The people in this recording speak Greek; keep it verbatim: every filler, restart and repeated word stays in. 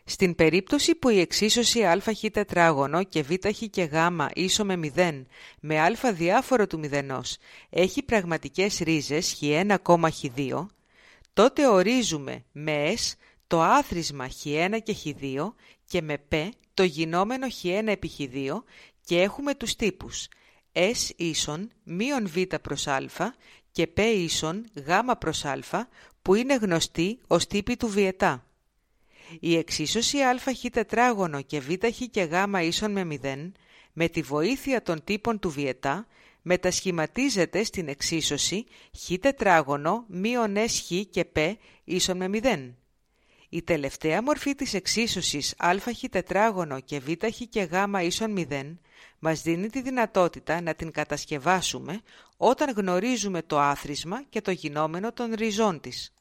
Στην περίπτωση που η εξίσωση α χ τετράγωνο και β χ και γ ίσο με μηδέν με α διάφορο του μηδενός έχει πραγματικές ρίζες χ ένα, χ δύο, τότε ορίζουμε με S το άθροισμα χ ένα και χ δύο και με P το γινόμενο χ ένα επί χ δύο και έχουμε τους τύπους S ίσον μείον β προς α και P ίσον γ προς α που είναι γνωστοί ως τύποι του Βιετά. Η εξίσωση α χ τετράγωνο και β χ και γ ίσον με μηδέν με τη βοήθεια των τύπων του Βιετά μετασχηματίζεται στην εξίσωση χ τετράγωνο μείον S χ και P ίσον με μηδέν. Η τελευταία μορφή της εξίσωσης α χ τετράγωνο και β χ και γ ίσον μηδέν μας δίνει τη δυνατότητα να την κατασκευάσουμε όταν γνωρίζουμε το άθροισμα και το γινόμενο των ριζών της.